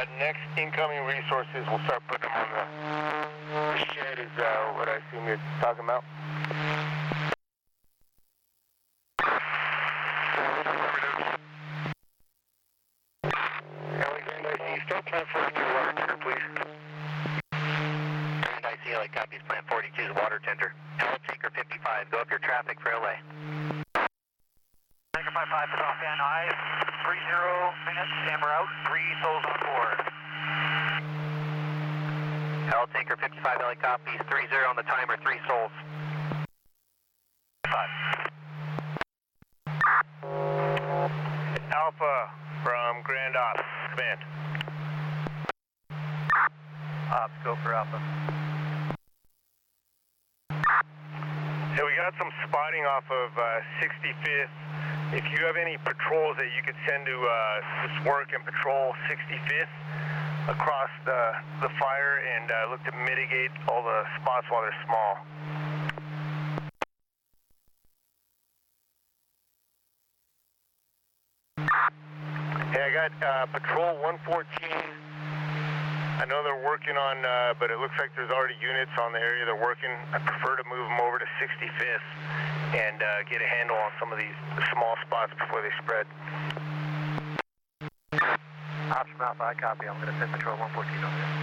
Next incoming resources, we'll start putting them on the shed is what I assume you're talking about. Start Plant 42 water tender, please. And I see LA copies Plant 42's water tender. Hell Taker 55, go up your traffic for LA. Taker 55 is off and eyes. 30 minutes, and we're out. 3 souls on board. Hell Taker 55, LA copies. 30 on the timer, 3 souls. 5. Alpha from Grand Ops, command. Ops, go for Alpha. Hey, we got some spotting off of 65th. If you have any patrols that you could send to just work and patrol 65th across the fire and look to mitigate all the spots while they're small. Hey, I got patrol 114. I know they're working on, but it looks like there's already units on the area they're working. I prefer to move them over to 65th and get a handle on some of these small spots before they spread. Ops from Alpha, I copy. I'm going to send patrol 114 on there.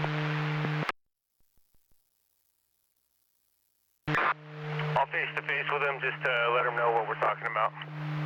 I'll face to face with them just to let them know what we're talking about.